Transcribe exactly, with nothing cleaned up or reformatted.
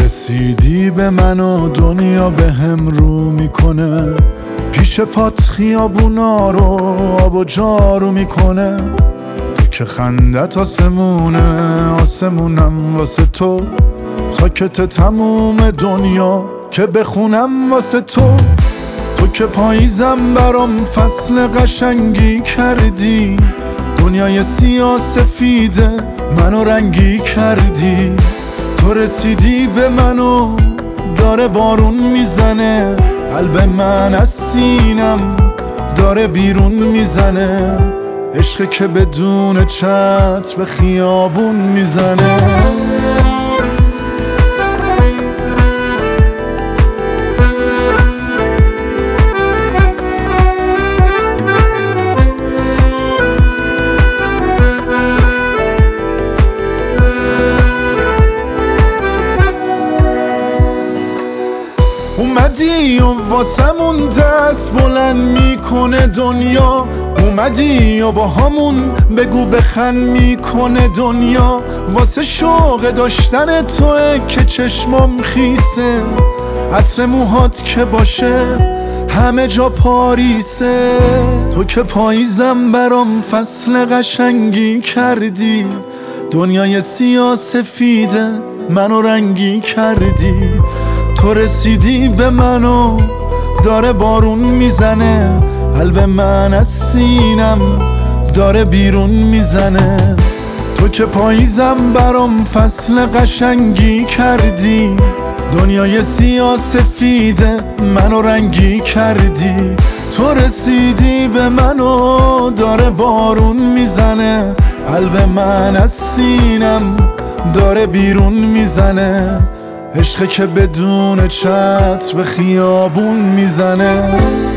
رسیدی به من و دنیا به هم رو میکنه، پیش پات خیابونا رو آب و جارو میکنه. تو که خندت آسمونه، آسمونم واسه تو، خاکت تموم دنیا که بخونم واسه تو. تو که پاییزم برام فصل قشنگی کردی، دنیای سیاه سفیده منو رنگی کردی. تو رسیدی به منو داره بارون میزنه، قلب من از سینم داره بیرون میزنه. عشق که بدون چتر به خیابون میزنه. اومدی و واسمون دست بلند میکنه دنیا، اومدی و با همون بگو بخند میکنه دنیا. واسه شوق داشتن توه که چشمام خیسه، عطر موهات که باشه همه جا پاریسه. تو که پاییزم برام فصل قشنگی کردی، دنیای سیاه سفیده منو رنگی کردی. تو رسیدی به منو داره بارون میزنه، قلب من از سینم داره بیرون میزنه. تو که پاییزم برام فصل قشنگی کردی، دنیای سیاه سفیده منو رنگی کردی. تو رسیدی به منو داره بارون میزنه، قلب من از سینم داره بیرون میزنه. عشق که بدون چتر به خیابون میزنه.